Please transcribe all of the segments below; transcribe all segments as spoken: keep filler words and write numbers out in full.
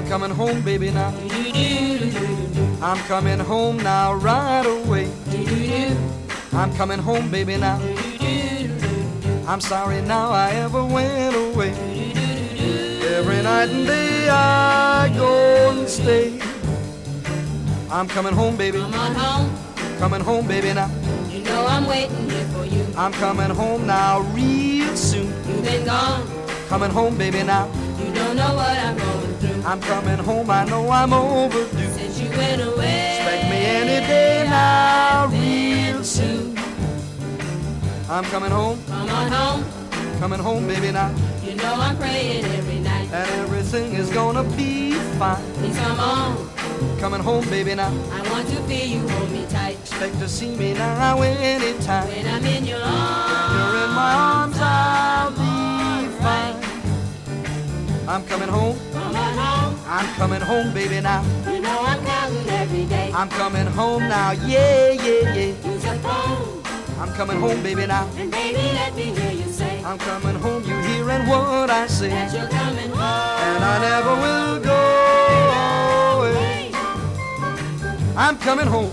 I'm coming home, baby, now. I'm coming home now, right away. I'm coming home, baby, now. I'm sorry now I ever went away. Every night and day I go and stay. I'm coming home, baby. Come on home. Coming home, baby, now. You know I'm waiting here for you. I'm coming home now real soon. You've been gone. Coming home, baby, now. You don't know what I'm going through. I'm coming home, I know I'm overdue. Since you went away. Expect me any day now real soon. I'm coming home. Come on home. Coming home, baby, now. You know I'm praying every night. And everything is gonna be fine. Please come on. Coming home, baby, now. I want to feel you hold me tight. Expect to see me now anytime. When I'm in your arms. You're in my arms, I'll be fine. I'm coming home. Come on home. I'm coming home, baby, now. You know I'm counting every day. I'm coming home now, yeah, yeah, yeah. Use your phone. I'm coming home, baby, now. And baby, let me hear you say. I'm coming home, you hearing what I say. That you're coming home. And I never will go away. I'm coming home.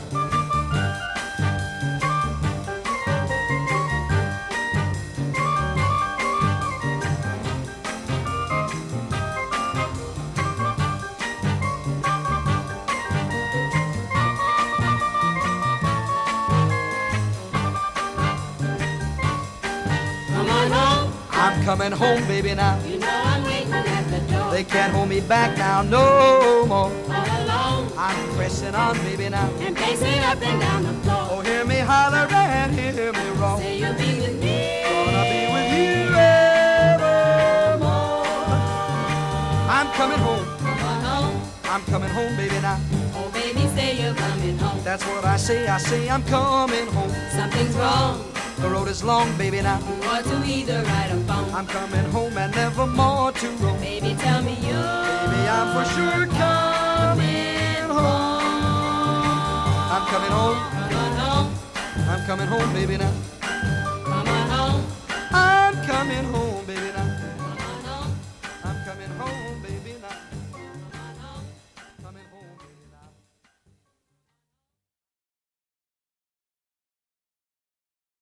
I'm coming home, baby, now. You know I'm waiting at the door. They can't hold me back now, no more. All alone. I'm pressing on, baby, now. And pacing up and down the floor. Oh, hear me holler and hear me roar. Say you'll be with me. Gonna be with you evermore. I'm coming home. Come on home. I'm coming home, baby, now. Oh, baby, say you're coming home. That's what I say, I say I'm coming home. Something's wrong. The road is long, baby, now. You ought to either ride or phone. I'm coming home and never more to roam. Baby, tell me you. Baby, I'm for sure coming home. I'm coming home. Come on home. I'm coming home, baby, now.